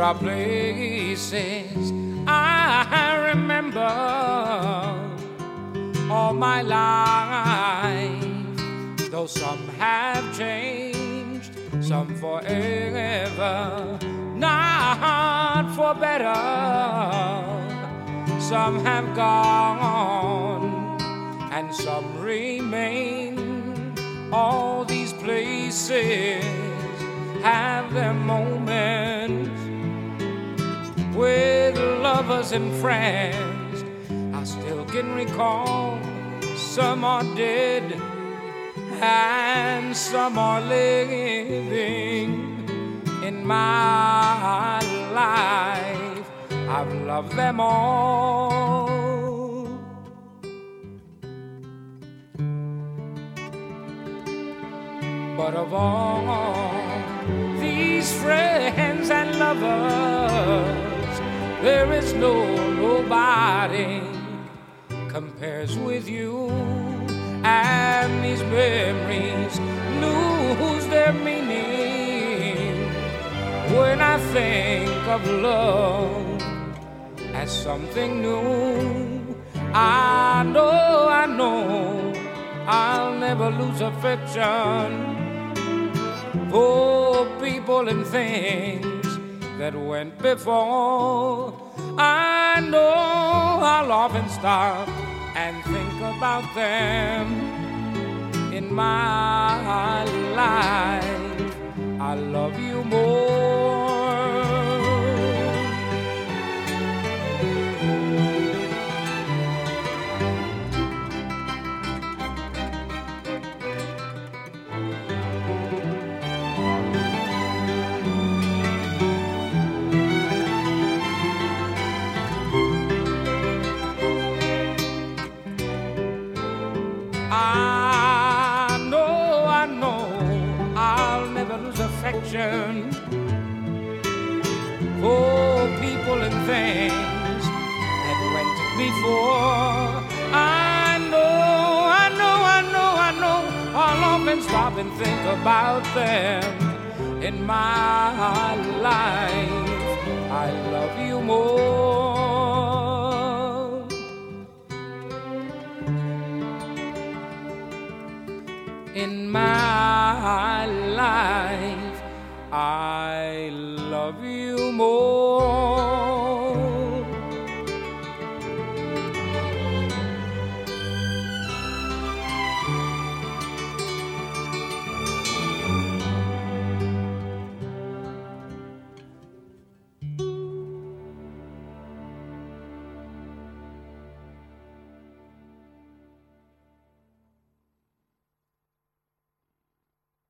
are places I remember all my life, though some have changed, some forever, not for better. Some have gone and some remain. All these places have their moments with lovers and friends. I still can recall some are dead and some are living. In my life, I've loved them all. But of all these friends and lovers, there is nobody compares with you. And these memories lose their meaning when I think of love as something new. I know I'll never lose affection for people and things that went before. I know I'll often stop and think about them in my life. I love you more. I know I'll never lose affection for people and things that went before. I know I'll often stop and think about them in my life. I love you more.